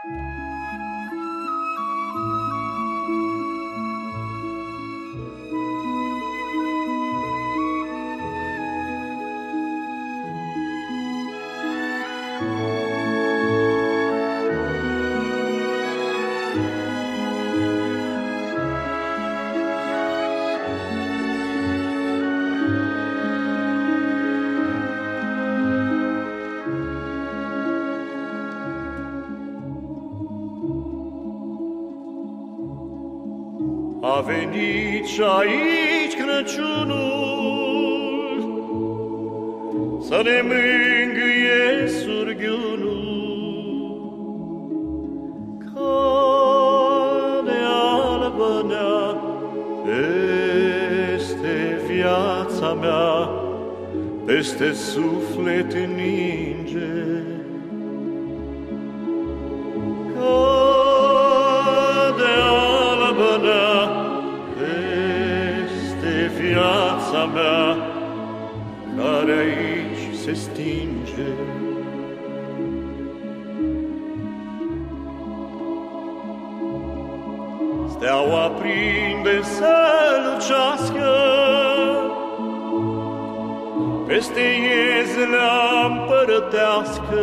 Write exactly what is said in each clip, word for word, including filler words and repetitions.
A venit și aici Crăciunul să ne mângâie surghiunul, ca de albă-nea peste viața mea, peste suflet ninge. Viața mea, care aici se stinge. Steaua prinde să lucească peste iezlea împărătească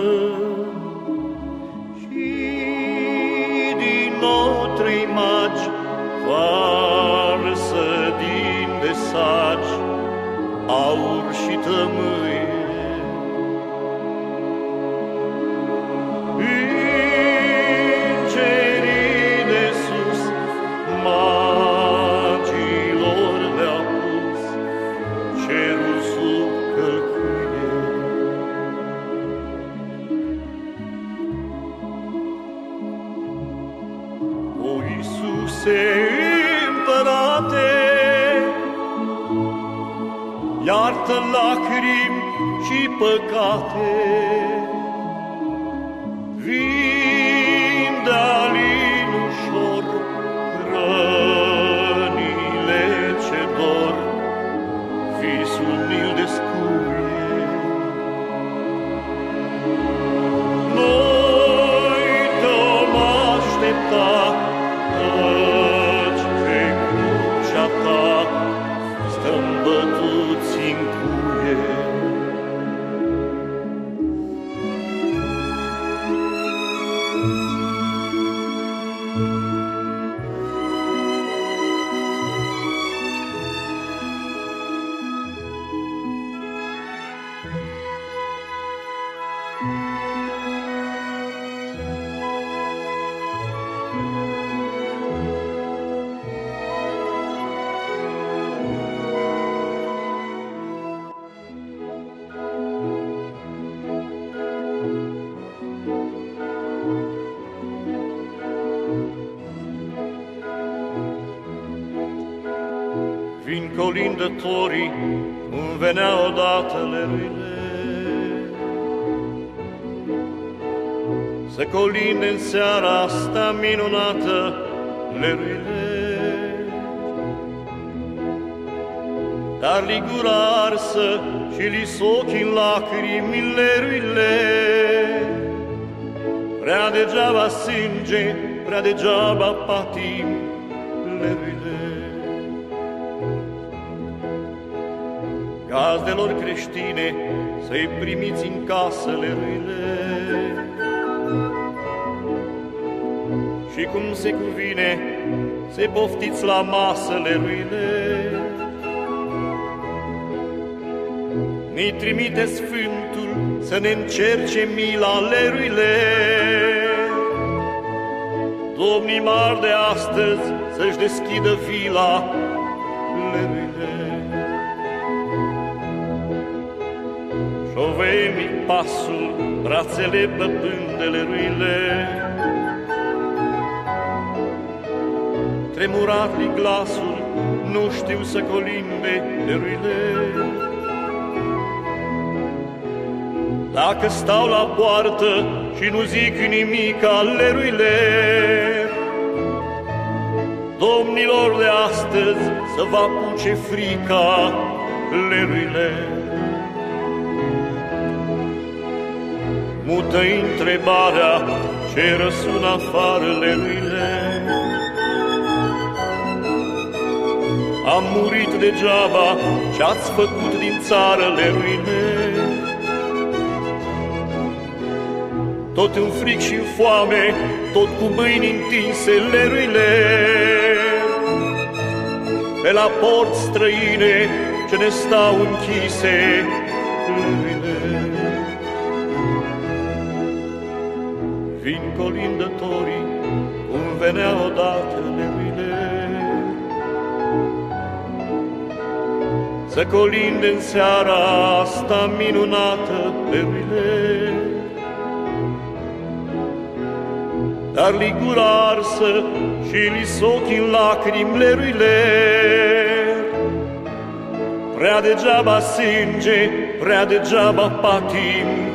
și din nou trei magi varsă din de sagi, aur și tămâie. Îngerii de sus magilor le-au pus cerul sub călcâie. O, Iisuse, Împărate, iartă lacrimi și păcate, vinde alin ușor rănile ce dor, visul mi-l descuie. Noi te-om aștepta, căci pe crucea ta stăm bătuți în cuie. Vin colindătorii, cum venea odată leruile, să colinde în seara asta minunată leruile. Dar li gura arsă și li s-ochii în lacrimi leruile. Prea degeaba sânge, prea degeaba patim leruile. Gazdelor creștine, să-i primiți în casă leruile. Și cum se cuvine, să-i poftiți la masă leruile. Ni trimite Sfântul să ne încerce mila leruile. Domnii mari de astăzi să-și deschidă vila leruile. Șovăienic pasul, brațele bătând de leruile. Tremurat-li glasul, nu știu să colimbe leruile. Dacă stau la poartă și nu zic nimic aleruile, domnilor de astăzi să vă apuce frica leruile. Mută întrebarea, ce răsună afară leruile. Am murit degeaba, ce-ați făcut din țară leruile. Tot în fric și în foame, tot cu mâini întinse leruile. Pe la porți străine ce ne stau închise leruile. Vin colindătorii cum venea odată leruile, să colinde în seara asta minunată leruile. Dar li gura arsă și li s-ochii în lacrimi leruile. Prea degeaba sânge, prea degeaba patim